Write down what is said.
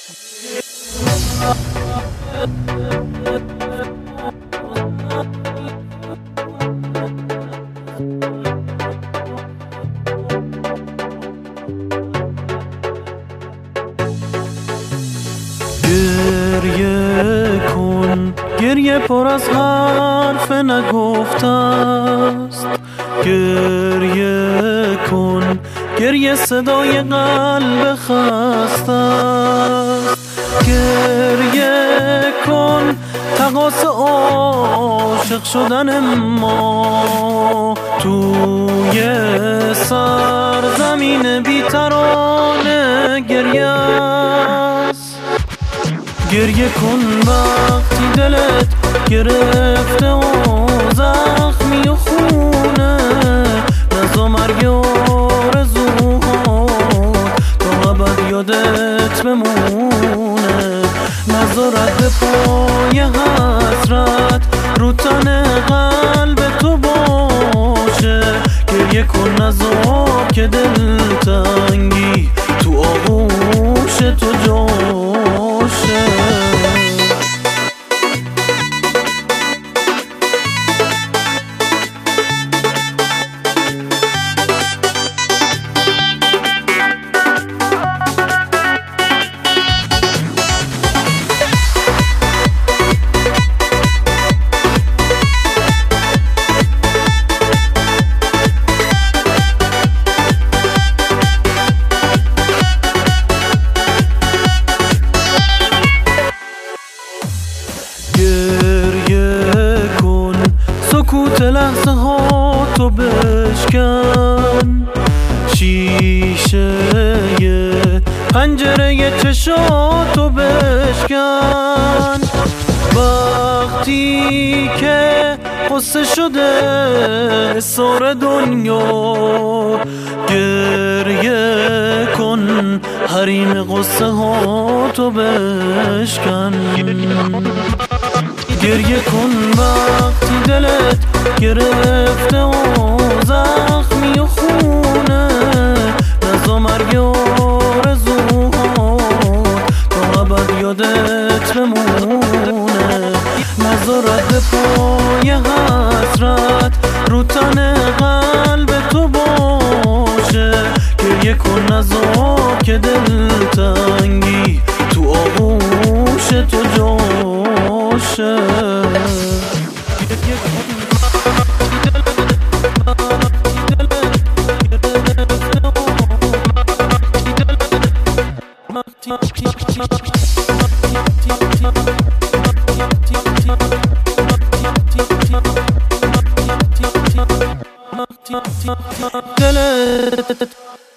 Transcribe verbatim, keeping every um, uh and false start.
گریه کن، گریه پر از حرف نگفته است. گریه کن، گریه صدای قلب خسته است. گریه کن، تقاص عاشق شدن ما توی سرزمین بی‌ترانه گریه است. گریه کن وقتی دلت گرفته و زخمی و خونه، نزا مرگ آرزوها تا ابد یادت بمونه. نزا رد پای حسرت رو تن قلب تو باشه. گریه کن نزا که دلتنگی تو آغوش تو جاشه. گریه کن، سکوت لحظه ها تو بشکن. شیشه پنجره چشاتو بشکن. وقتی که قصه شده سر دنیا، گریه کن، حریم قصه ها تو بشکن. گریه کن وقتی دلت گرفته و زخمی و خونه، نزا مرگ آرزوها تا ابد یادت بمونه. نزا رد پای حسرت رو تن قلب تو باشه. گریه کن نزا که دلتنگی تو آغوش تو جاشه. دلت